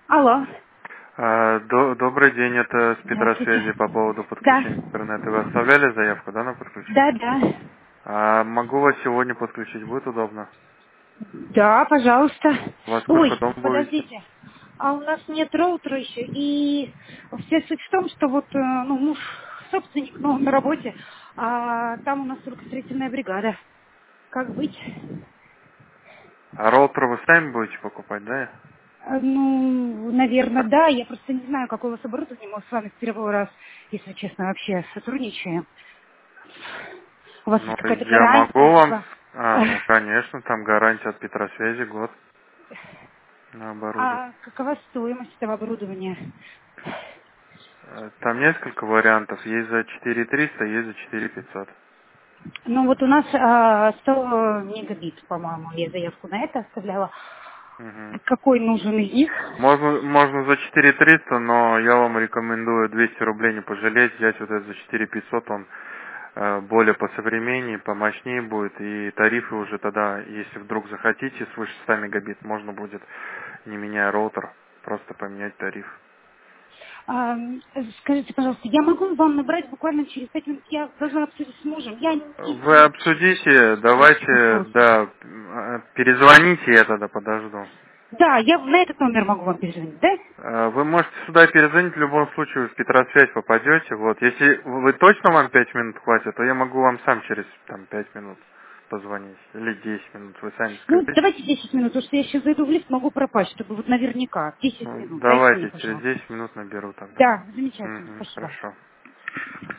Алло. Добрый день, это с Здравствуйте. Петросвязи по поводу Да. подключения интернета. Вы оставляли заявку, да, на подключение? Да, да. Могу вас сегодня подключить, будет удобно? Да, пожалуйста. Во Ой, сколько дома будете? подождите. А у нас нет роутера еще. И вся суть в том, что вот, муж собственник, но он на работе, а там у нас только строительная бригада. Как быть? А роутер вы сами будете покупать, да? Ну, наверное, да. Я просто не знаю, какое у вас оборудование. Мы с вами в первый раз, если честно, вообще сотрудничаем. У вас есть Ну, какая-то я могу гарантия, вам... либо... Ну, конечно, там гарантия от Петросвязи год на оборудование. А какова стоимость этого оборудования? Там несколько вариантов. Есть за 4300, есть за 4500. Ну вот у нас 100 мегабит, по-моему, я заявку на это оставляла. Мгм. Какой нужен из них? Можно за 4300, но я вам рекомендую 200 рублей не пожалеть, взять вот этот за 4500, он более посовременнее, помощнее будет, и тарифы уже тогда, если вдруг захотите, свыше 100 мегабит, можно будет, не меняя роутер, просто поменять тариф. А, скажите, пожалуйста, я могу вам набрать буквально через 5 минут? Я должна обсудить с мужем. Я Вы обсудите, есть давайте, вопрос. да, перезвоните, я тогда подожду. Да, я на этот номер могу вам перезвонить, да? Вы можете сюда перезвонить, в любом случае вы в Петросвязь попадете. Вот. Если вы точно вам 5 минут хватит, то я могу вам сам через там 5 минут позвонить. Или 10 минут, вы сами Ну, скажите. давайте 10 минут, потому что я сейчас зайду в лифт, могу пропасть, чтобы вот наверняка. 10 Ну, минут, дайте мне, давайте, через пожалуйста. 10 минут наберу тогда. Да, замечательно, Угу, спасибо. хорошо.